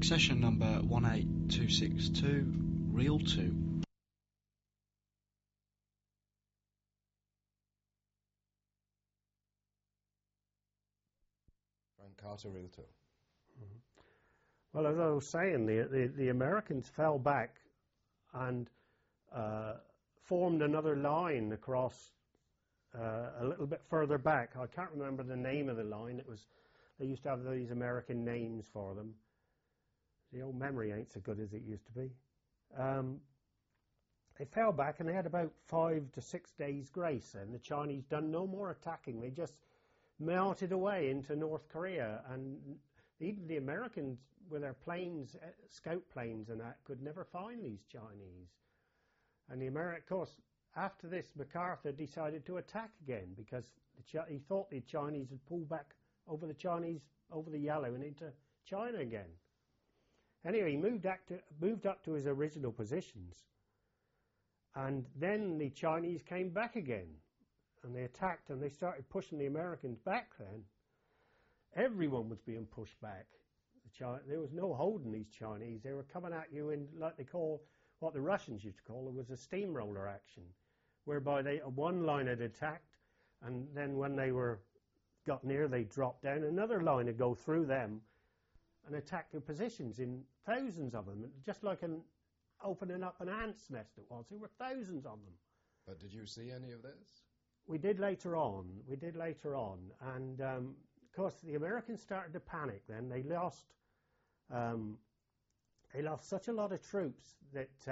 Session number 18262, Reel 2. Frank Carter, Reel 2. Mm-hmm. Well, as I was saying, the Americans fell back and formed another line across a little bit further back. I can't remember the name of the line. They used to have these American names for them. The old memory ain't so good as it used to be. They fell back and they had about 5 to 6 days grace, and the Chinese done no more attacking. They just melted away into North Korea, and even the Americans with their planes, scout planes and that, could never find these Chinese. And of course, after this, MacArthur decided to attack again because he thought the Chinese had pulled back over the Yalu and into China again. Anyway, he moved up to his original positions, and then the Chinese came back again, and they attacked, and they started pushing the Americans back then. Everyone was being pushed back. There was no holding these Chinese. They were coming at you in, like they call, what the Russians used to call, it was a steamroller action, whereby one line had attacked, and then when they got near, they dropped down. Another line would go through them and attack their positions in thousands of them, just like opening up an ant's nest it was. There were thousands of them. But did you see any of this? We did later on, and of course the Americans started to panic then. They lost such a lot of troops that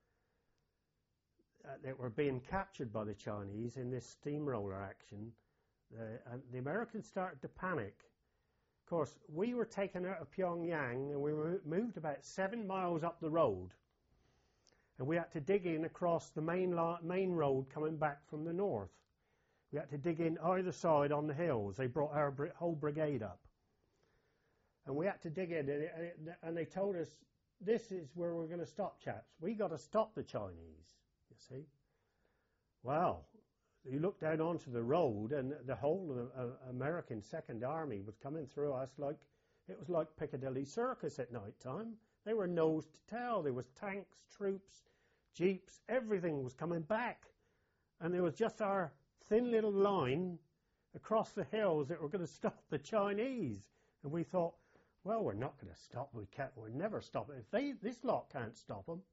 were being captured by the Chinese in this steamroller action, and the Americans started to panic. Of course, we were taken out of Pyongyang and we were moved about 7 miles up the road, and we had to dig in across the main road coming back from the north. We had to dig in either side on the hills. They brought our whole brigade up, and we had to dig in, and they told us, this is where we're going to stop, chaps. We got to stop the Chinese, you see. Well, you look down onto the road, and the whole of the American Second Army was coming through us it was like Piccadilly Circus at night time. They were nose to tail. There was tanks, troops, jeeps, everything was coming back. And there was just our thin little line across the hills that were going to stop the Chinese. And we thought, well, we're not going to stop. We'll never stop it. If this lot can't stop them,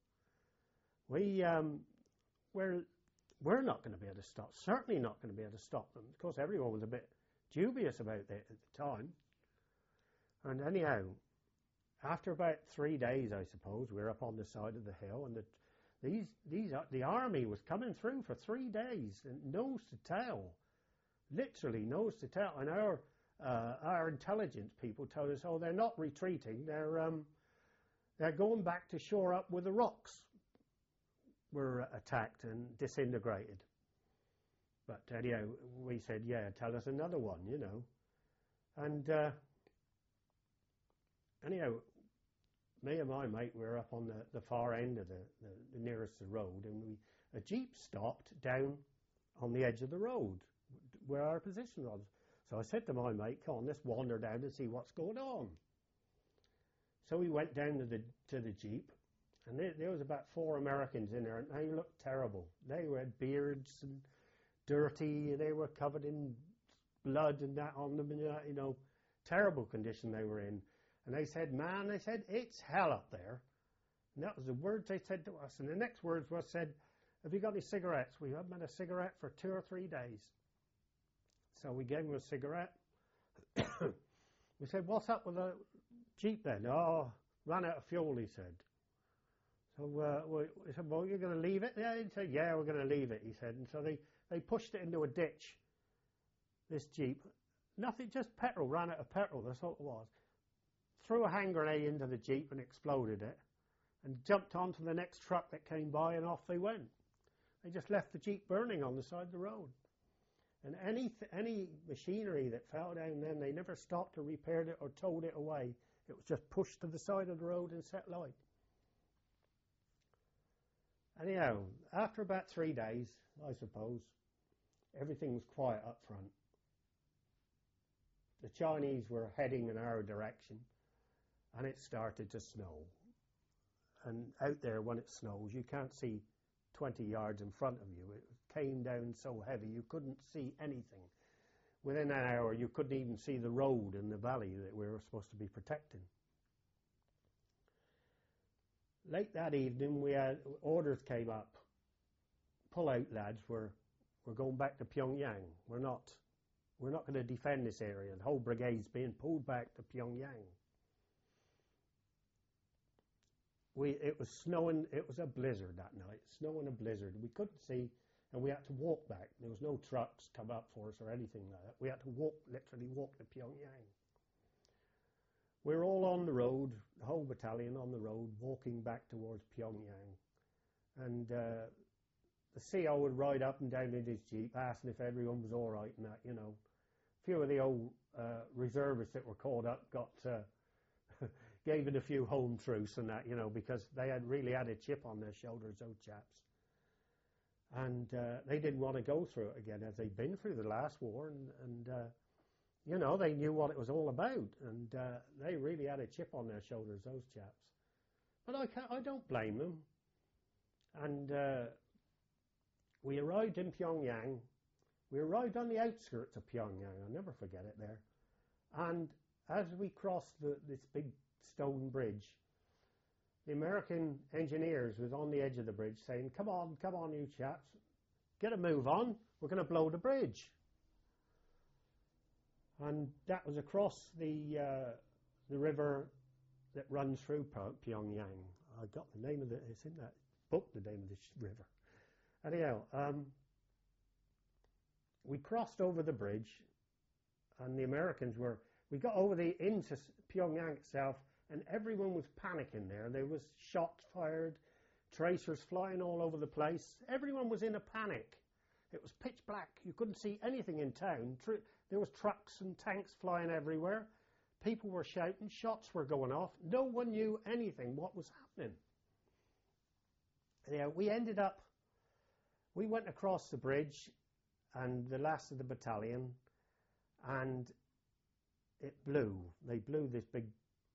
we're not going to be able to stop. Certainly not going to be able to stop them. Of course, everyone was a bit dubious about it at the time. And anyhow, after about 3 days, I suppose, we were up on the side of the hill, and the army was coming through for 3 days, and nose to tail, literally nose to tail. And our intelligence people told us, oh, they're not retreating. They're going back to shore up with the rocks. Were attacked and disintegrated. But anyhow, we said, yeah, tell us another one, you know. And anyhow, me and my mate were up on the far end of the nearest to the road, and a jeep stopped down on the edge of the road where our position was. So I said to my mate, come on, let's wander down and see what's going on. So we went down to the jeep. And there was about 4 Americans in there, and they looked terrible. They had beards and dirty, and they were covered in blood and that on them, and you know, terrible condition they were in. And they said, man, it's hell up there. And that was the words they said to us. And the next words was said, have you got any cigarettes? We haven't had a cigarette for 2 or 3 days. So we gave them a cigarette. We said, what's up with the jeep then? Oh, ran out of fuel, he said. So we said, well, you're going to leave it? Yeah, he said, yeah, we're going to leave it, he said. And so they pushed it into a ditch, this jeep. Nothing, just petrol, ran out of petrol, that's all it was. Threw a hand grenade into the jeep and exploded it, and jumped onto the next truck that came by, and off they went. They just left the jeep burning on the side of the road. And any machinery that fell down then, they never stopped or repaired it or towed it away. It was just pushed to the side of the road and set light. Anyhow, after about 3 days, I suppose, everything was quiet up front. The Chinese were heading in our direction, and it started to snow. And out there, when it snows, you can't see 20 yards in front of you. It came down so heavy you couldn't see anything. Within an hour, you couldn't even see the road in the valley that we were supposed to be protecting. Late that evening, we had orders came up. Pull out, lads. We're going back to Pyongyang. We're not going to defend this area. The whole brigade's being pulled back to Pyongyang. It was snowing. It was a blizzard that night. Snow and a blizzard. We couldn't see, and we had to walk back. There was no trucks come up for us or anything like that. We had to literally walk to Pyongyang. We were all on the road, the whole battalion on the road, walking back towards Pyongyang. And the CO would ride up and down in his jeep, asking if everyone was all right and that, you know. A few of the old reservists that were called up got gave it a few home truths and that, you know, because they had really had a chip on their shoulders, those chaps. And they didn't want to go through it again, as they'd been through the last war, and you know, they knew what it was all about, and they really had a chip on their shoulders, those chaps. But I don't blame them. And we arrived in Pyongyang. We arrived on the outskirts of Pyongyang. I'll never forget it there. And as we crossed this big stone bridge, the American engineers was on the edge of the bridge saying, come on, you chaps, get a move on. We're going to blow the bridge. And that was across the river that runs through Pyongyang. I got the name of it's in that book, the name of this river. Anyhow, we crossed over the bridge, and the Americans we got over into Pyongyang itself, and everyone was panicking there. There was shots fired, tracers flying all over the place. Everyone was in a panic. It was pitch black. You couldn't see anything in town. There was trucks and tanks flying everywhere. People were shouting. Shots were going off. No one knew anything, what was happening. Anyhow, we went across the bridge, and the last of the battalion, and it blew. They blew this big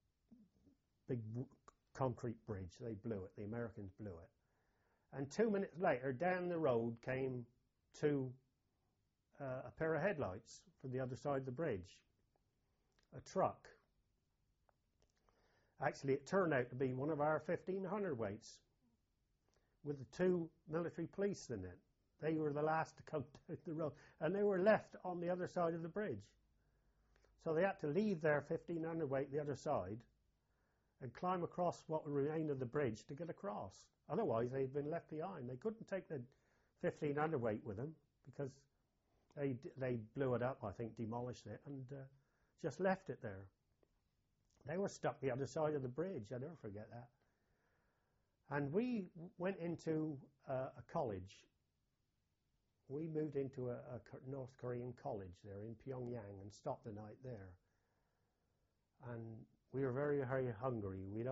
concrete bridge. They blew it. The Americans blew it. And 2 minutes later, down the road came a pair of headlights from the other side of the bridge. A truck. Actually, it turned out to be one of our 1500 weights with the two military police in it. They were the last to come down the road, and they were left on the other side of the bridge. So they had to leave their 1500 weight the other side and climb across what remained of the bridge to get across. Otherwise, they'd been left behind. They couldn't take the 1500 weight with them because they blew it up, I think, demolished it, and just left it there. They were stuck the other side of the bridge. I'll never forget that. And we went into a college. We moved into a North Korean college there in Pyongyang and stopped the night there. And we were very, very hungry. We'd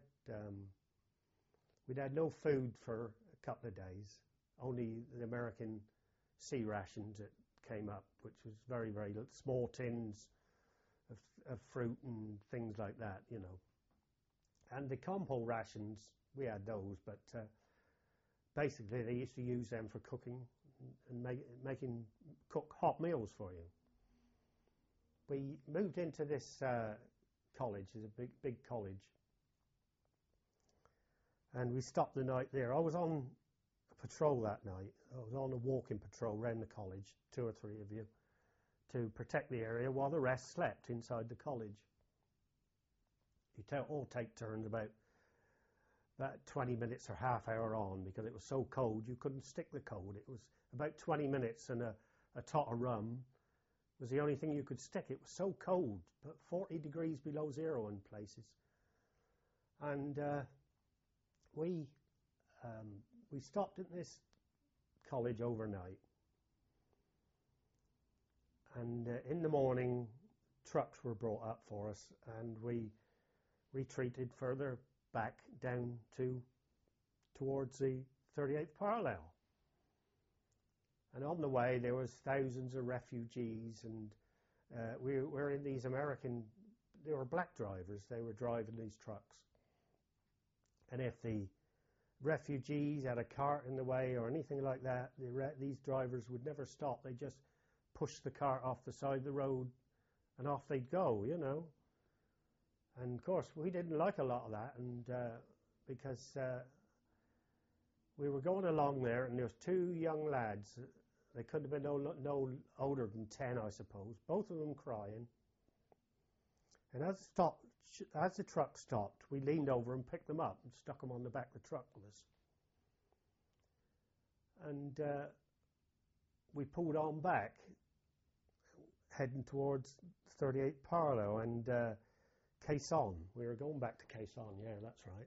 had no food for a couple of days. Only the American sea rations that came up, which was very, very small tins of fruit and things like that, you know. And the compo rations, we had those, but basically they used to use them for cooking and cook hot meals for you. We moved into this college. It's a big college, and we stopped the night there. I was on a patrol that night. I was on a walking patrol around the college, 2 or 3 of you, to protect the area while the rest slept inside the college. You all take turns about 20 minutes or half hour on, because it was so cold you couldn't stick the cold. It was about 20 minutes, and a tot of rum was the only thing you could stick. It was so cold, but 40 degrees below zero in places. And we stopped at this college overnight. And in the morning, trucks were brought up for us, and we retreated further back down towards the 38th parallel. And on the way, there was thousands of refugees, and we were in these American they were black drivers. They were driving these trucks. And if the refugees had a cart in the way or anything like that, these drivers would never stop. They just pushed the cart off the side of the road and off they'd go, you know. And of course, we didn't like a lot of that, and because we were going along there, and there was two young lads. They couldn't have been no older than 10, I suppose. Both of them crying. And as the truck stopped, we leaned over and picked them up and stuck them on the back of the truck with us. And we pulled on back, heading towards 38th parallel and Caisson. We were going back to Caisson, yeah, that's right.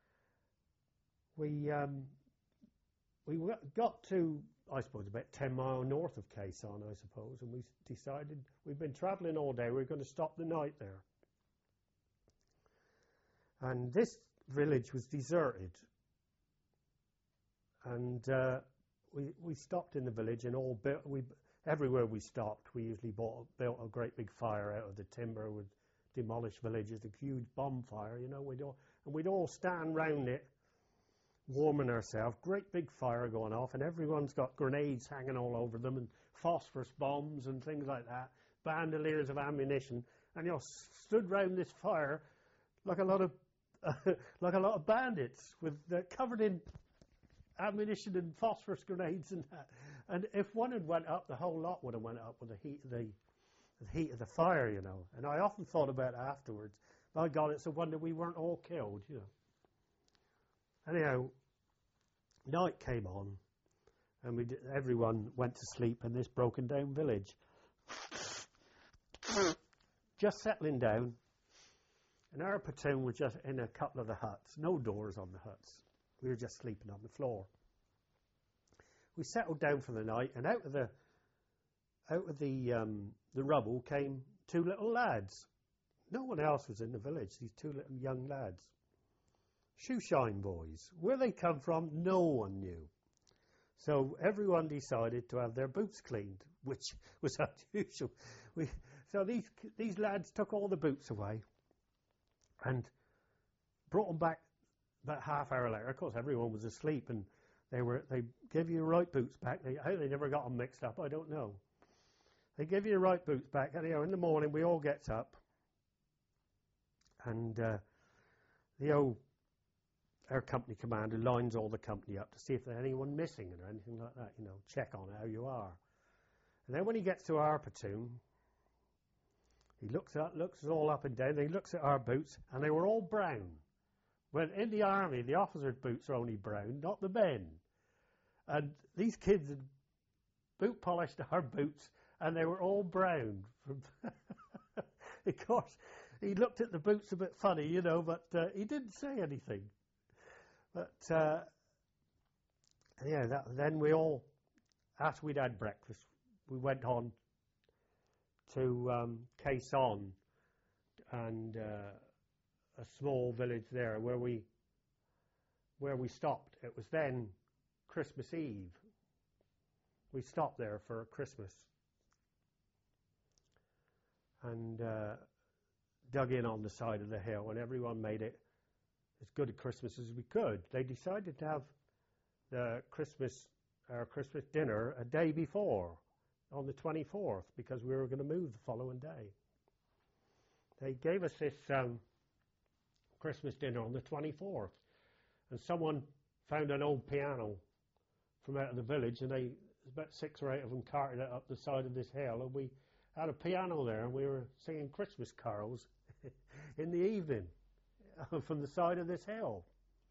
We got to, I suppose, about 10 miles north of Caisson, I suppose, and we decided we'd been travelling all day, we were going to stop the night there. And this village was deserted. And we stopped in the village, and everywhere we stopped, we usually built a great big fire out of the timber with demolished villages, a huge bonfire, you know. We'd all stand round it, warming ourselves. Great big fire going off, and everyone's got grenades hanging all over them, and phosphorus bombs and things like that, bandoliers of ammunition, and stood round this fire like a lot of bandits with covered in ammunition and phosphorus grenades and that. And if one had went up, the whole lot would have went up with the heat of the fire, you know. And I often thought about it afterwards. My God, it's a wonder we weren't all killed, you know. Anyhow, night came on, and everyone went to sleep in this broken down village. Just settling down, and our platoon was just in a couple of the huts, no doors on the huts. We were just sleeping on the floor. We settled down for the night, and out of the rubble came two little lads. No one else was in the village, these two little young lads. Shoeshine boys. Where they come from, no one knew. So everyone decided to have their boots cleaned, which was unusual. So these lads took all the boots away and brought them back about half hour later. Of course, everyone was asleep, and they gave you your right boots back. How they never got them mixed up, I don't know. They give you your right boots back. Anyhow, in the morning, we all gets up, and our company commander lines all the company up to see if there's anyone missing or anything like that, you know, check on how you are. And then when he gets to our platoon, he looks all up and down, and he looks at our boots, and they were all brown. When in the army, the officers' boots are only brown, not the men. And these kids had boot polished our boots, and they were all brown. Of course, he looked at the boots a bit funny, you know, but he didn't say anything. But then we all, after we'd had breakfast, we went on to Caisson and a small village there where we stopped. It was then Christmas Eve. We stopped there for Christmas and dug in on the side of the hill, and everyone made it as good a Christmas as we could. They decided to have our Christmas dinner a day before, on the 24th, because we were going to move the following day. They gave us this Christmas dinner on the 24th, and someone found an old piano from out of the village, and about 6 or 8 of them carted it up the side of this hill, and we had a piano there, and we were singing Christmas carols in the evening from the side of this hill.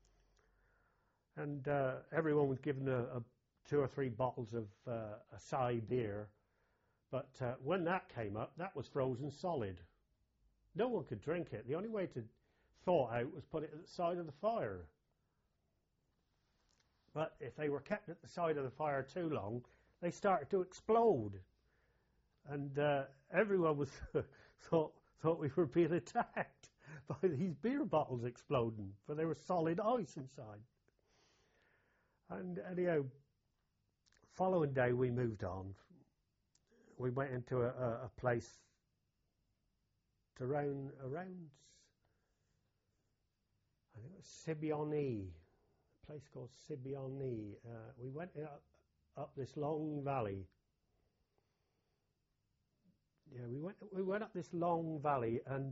And everyone was given 2 or 3 bottles of Asahi beer, but when that came up, that was frozen solid. No one could drink it. The only way to thaw out was put it at the side of the fire. But if they were kept at the side of the fire too long, they started to explode. And everyone was thought we were being attacked by these beer bottles exploding, for there was solid ice inside. And anyhow, following day we moved on. We went into a place marched around I think it was Sibioni, a place called Sibioni. We went up this long valley. Yeah, we went up this long valley, and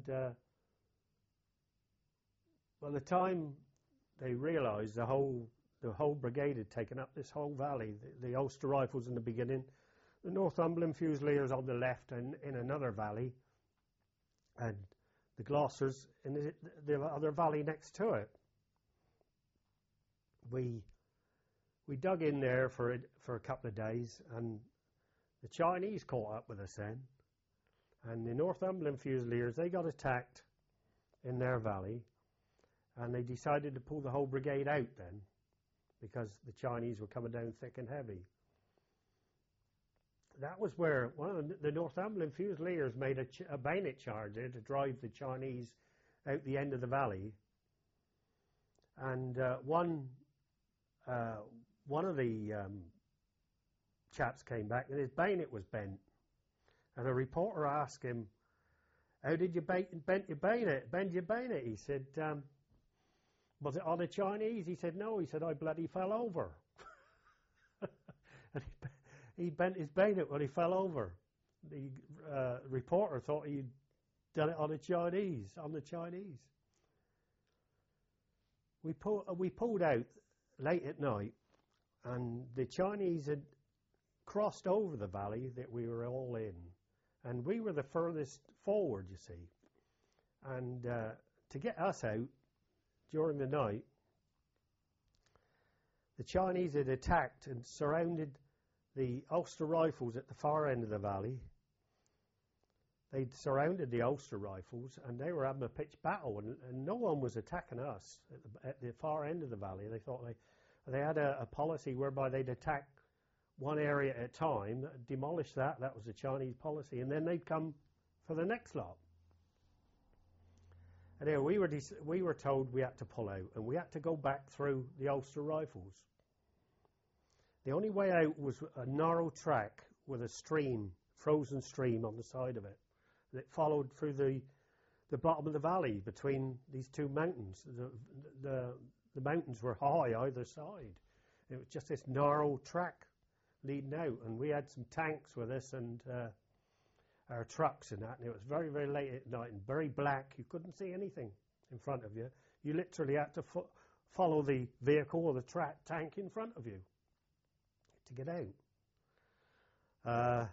by the time they realised the whole brigade had taken up this whole valley, the Ulster Rifles in the beginning, the Northumberland Fusiliers on the left and in another valley, and the Gloucesters in the other valley next to it. We dug in there for a couple of days, and the Chinese caught up with us then, and the Northumberland Fusiliers, they got attacked in their valley, and they decided to pull the whole brigade out then, because the Chinese were coming down thick and heavy. That was where one of the Northumberland Fusiliers made a bayonet charge there to drive the Chinese out the end of the valley. And one of the chaps came back and his bayonet was bent. And a reporter asked him, "How did you bend your bayonet?" He said, "Was it on the Chinese?" He said, "No." He said, "I bloody fell over." And he bent his bayonet when he fell over. The reporter thought he'd done it on the Chinese. We pulled out late at night, and the Chinese had crossed over the valley that we were all in, and we were the furthest forward, you see. And to get us out during the night, the Chinese had attacked and surrounded the Ulster Rifles at the far end of the valley. They'd surrounded the Ulster Rifles, and they were having a pitched battle, and no one was attacking us at the far end of the valley. They thought they had a policy whereby they'd attack one area at a time, demolish that was the Chinese policy, and then they'd come for the next lot. And anyway, we were told we had to pull out, and we had to go back through the Ulster Rifles. The only way out was a narrow track with a stream, frozen stream on the side of it, that followed through the bottom of the valley between these two mountains. The mountains were high either side. It was just this narrow track leading out, and we had some tanks with us and our trucks and that, and it was very, very late at night and very black. You couldn't see anything in front of you. You literally had to follow the vehicle or the tank in front of you to get out.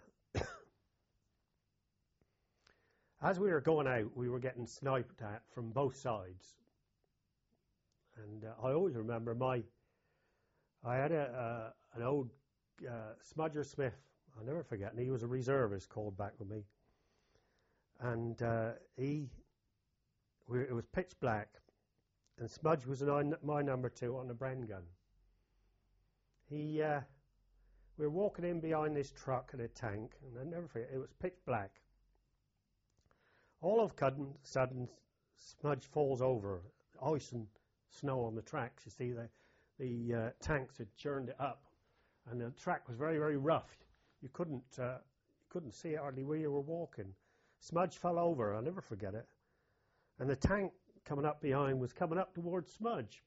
As we were going out, we were getting sniped at from both sides. And I always remember I had an old Smudger Smith, I'll never forget, and he was a reservist, called back with me. And it was pitch black, and Smudge was my number 2 on the Bren gun. We were walking in behind this truck and a tank, and I'll never forget, it was pitch black. All of a sudden, Smudge falls over, ice and snow on the tracks. You see, the tanks had churned it up, and the track was very, very rough. You couldn't see it hardly where you were walking. Smudge fell over, I'll never forget it. And the tank coming up behind was coming up towards Smudge.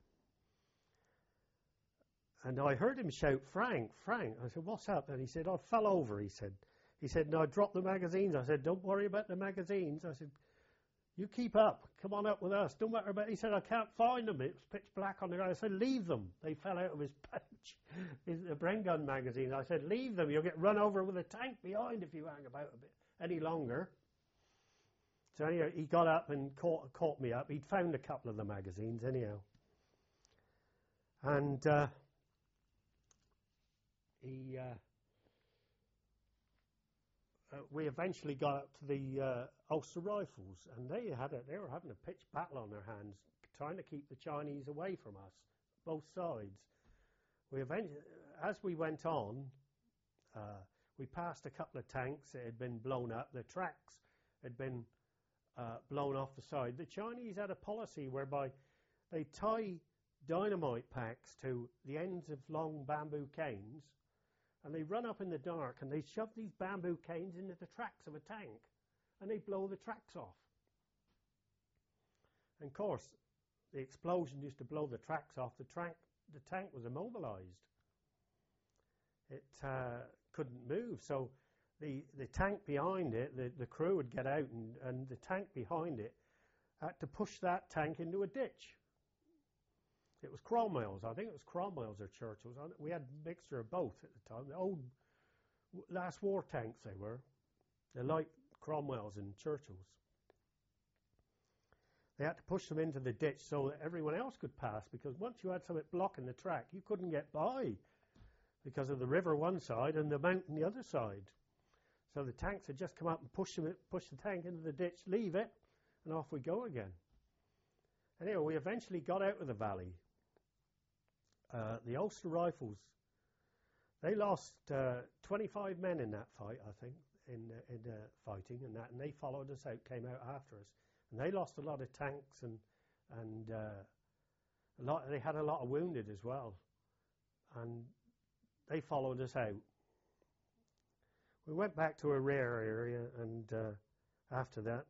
And I heard him shout, "Frank, Frank." I said, "What's up?" And he said, "I fell over," he said. He said, "No, I dropped the magazines." I said, "Don't worry about the magazines." I said, "You keep up. Come on up with us. Don't matter about." He said, "I can't find them. It was pitch black on the ground." I said, "Leave them." They fell out of his pouch, the Bren gun magazine. I said, "Leave them. You'll get run over with a tank behind if you hang about a bit any longer." So anyway, he got up and caught me up. He'd found a couple of the magazines anyhow. And we eventually got up to the Ulster Rifles, and they were having a pitched battle on their hands, trying to keep the Chinese away from us, both sides. As we went on, we passed a couple of tanks that had been blown up. The tracks had been blown off the side. The Chinese had a policy whereby they tie dynamite packs to the ends of long bamboo canes, and they run up in the dark and they shove these bamboo canes into the tracks of a tank, and they blow the tracks off. And of course, the explosion used to blow the tracks off. The tank was immobilized. It couldn't move. So the tank behind it, the crew would get out, and the tank behind it had to push that tank into a ditch. It was Cromwell's. I think it was Cromwell's or Churchill's. We had a mixture of both at the time. The old last war tanks they were. They're like Cromwell's and Churchill's. They had to push them into the ditch so that everyone else could pass, because once you had something blocking the track, you couldn't get by because of the river one side and the mountain the other side. So the tanks had just come up and push the tank into the ditch, leave it, and off we go again. Anyway, we eventually got out of the valley. The Ulster Rifles, they lost 25 men in that fight, I think, in fighting and that, and they followed us out, came out after us, and they lost a lot of tanks and they had a lot of wounded as well, and they followed us out. We went back to a rare area, and after that,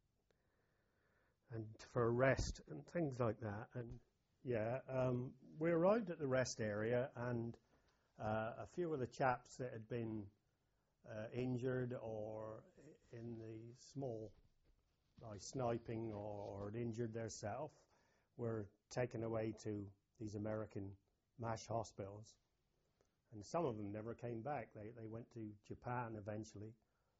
and for a rest and things like that, and we arrived at the rest area, and a few of the chaps that had been injured or in the small, by sniping or had injured themselves, were taken away to these American MASH hospitals. And some of them never came back. They went to Japan eventually.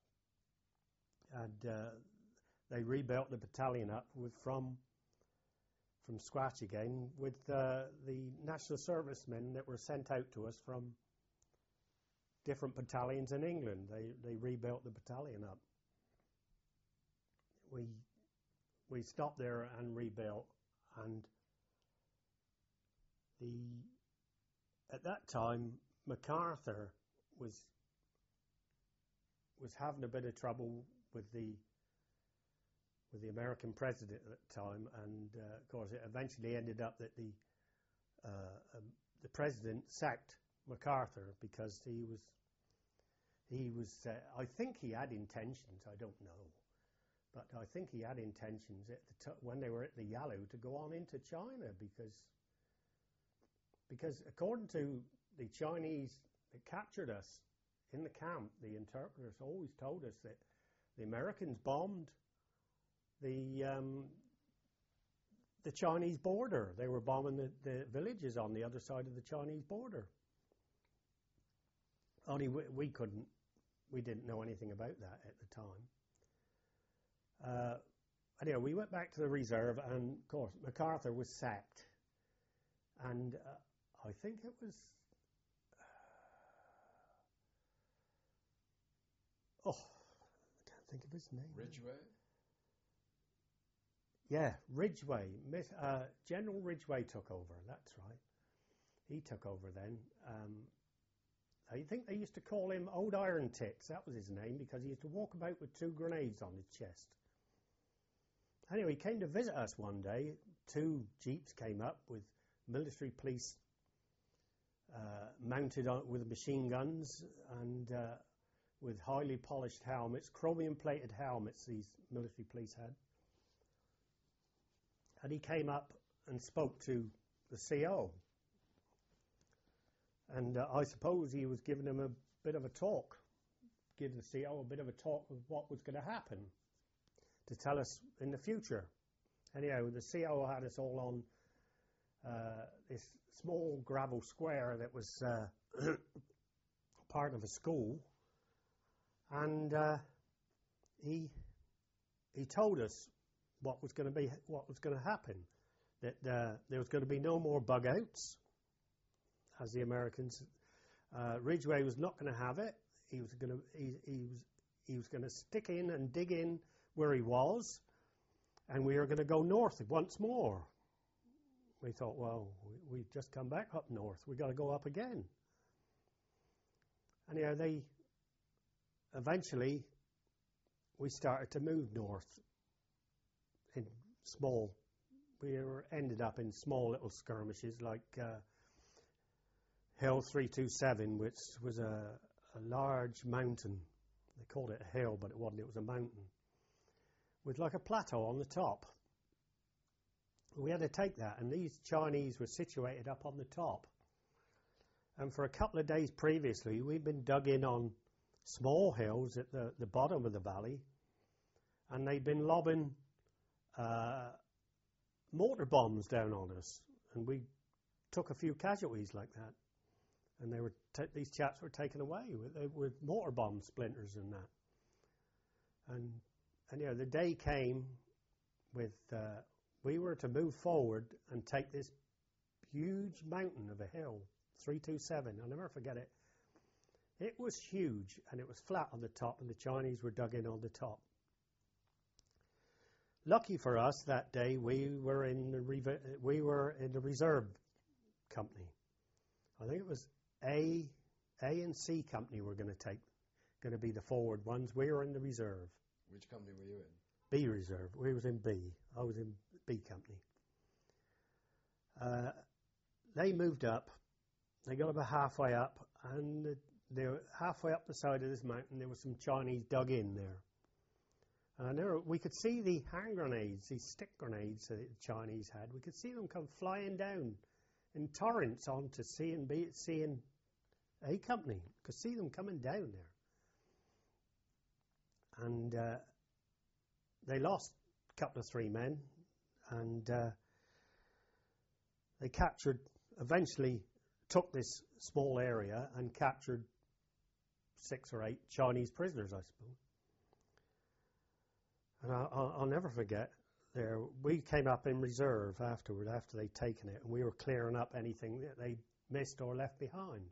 And they rebuilt the battalion up from scratch again with the national servicemen that were sent out to us from different battalions in England. They rebuilt the battalion up. We stopped there and rebuilt, and at that time MacArthur was having a bit of trouble with the American president at the time, and of course it eventually ended up that the president sacked MacArthur because he was I think he had intentions, I don't know, but I think he had intentions when they were at the Yalu to go on into China, because according to the Chinese that captured us in the camp, the interpreters always told us that the Americans bombed the Chinese border. They were bombing the villages on the other side of the Chinese border. Only we didn't know anything about that at the time. Anyway, we went back to the reserve, and of course MacArthur was sacked, and I think it was I can't think of his name. Ridgway? Yeah, Ridgway. General Ridgway took over, that's right. He took over then. I think they used to call him Old Iron Tits. That was his name, because he used to walk about with 2 grenades on his chest. Anyway, he came to visit us one day. 2 jeeps came up with military police mounted with machine guns and with highly polished helmets, chromium-plated helmets these military police had. And he came up and spoke to the CO. And I suppose he was giving him a bit of a talk, give the CO a bit of a talk of what was going to happen to tell us in the future. Anyhow, the CO had us all on this small gravel square that was part of a school, and he told us what was going to happen, that there was going to be no more bug outs, as the Americans. Ridgway was not going to have it. He was going to stick in and dig in where he was, and we were going to go north once more. We thought, well, we've just come back up north. We've got to go up again. Anyhow, eventually we started to move north in ended up in small little skirmishes like Hill 327, which was a large mountain. They called it a hill, but it wasn't. It was a mountain. with like a plateau on the top. We had to take that, and these Chinese were situated up on the top. And for a couple of days previously, we'd been dug in on small hills at the bottom of the valley, and they'd been lobbing mortar bombs down on us, and we took a few casualties like that. And they were these chaps were taken away with mortar bomb splinters and that. And you know, the day came with we were to move forward and take this huge mountain of a hill, 327. I'll never forget it. It was huge, and it was flat on the top, and the Chinese were dug in on the top. Lucky for us that day, we were in the reserve company. I think it was A and C company were going to be the forward ones. We were in the reserve. Which company were you in? B reserve. We was in B. I was in B company. They moved up. They got about halfway up, and they were halfway up the side of this mountain. There was some Chinese dug in there. And we could see the hand grenades, these stick grenades that the Chinese had. We could see them come flying down in torrents onto C and A company. Could see them coming down there. And they lost a couple of 3 men, and they eventually took this small area and captured 6 or 8 Chinese prisoners, I suppose. And I'll never forget, we came up in reserve afterward, after they'd taken it, and we were clearing up anything that they missed or left behind.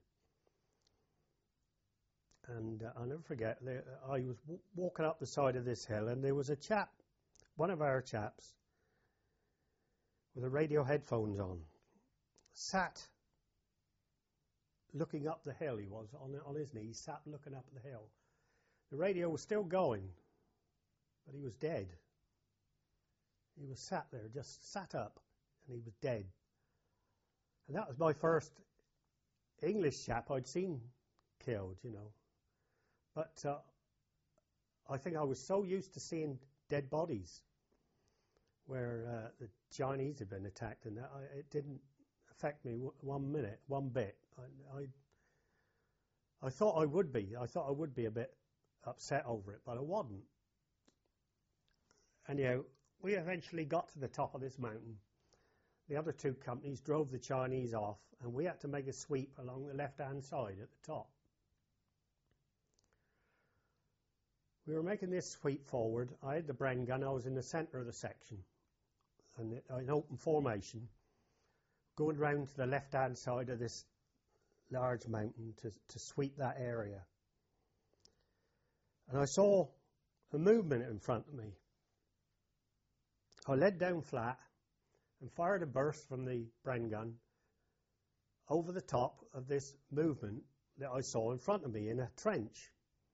And I'll never forget, I was walking up the side of this hill, and there was a chap, one of our chaps, with the radio headphones on, sat looking up the hill. He was on his knees, sat looking up the hill. The radio was still going, but he was dead. He was sat there, just sat up, and he was dead. And that was my first English chap I'd seen killed, you know. But I think I was so used to seeing dead bodies where the Chinese had been attacked, and that it didn't affect me one bit. I thought I would be. I thought I would be a bit upset over it, but I wasn't. And, you know, we eventually got to the top of this mountain. The other 2 companies drove the Chinese off, and we had to make a sweep along the left-hand side at the top. We were making this sweep forward. I had the Bren gun. I was in the centre of the section, and in open formation, going round to the left-hand side of this large mountain to sweep that area. And I saw a movement in front of me. I led down flat and fired a burst from the Bren gun over the top of this movement that I saw in front of me in a trench.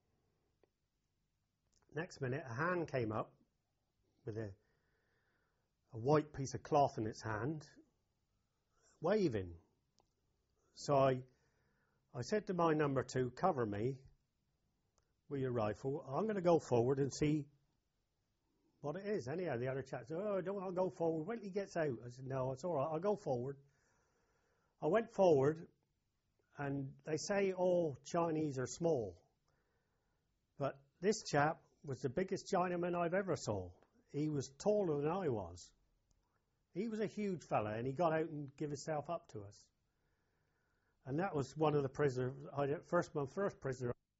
Next minute, a hand came up with a white piece of cloth in its hand, waving. So I said to my number 2, cover me with your rifle. I'm going to go forward and see what it is. Anyhow, the other chap said, oh, I don't want to go forward. Wait till he gets out. I said, no, it's all right. I'll go forward. I went forward, and they say all Chinese are small. But this chap was the biggest Chinaman I've ever saw. He was taller than I was. He was a huge fella, and he got out and gave himself up to us. And that was one of the prisoners. My first prisoner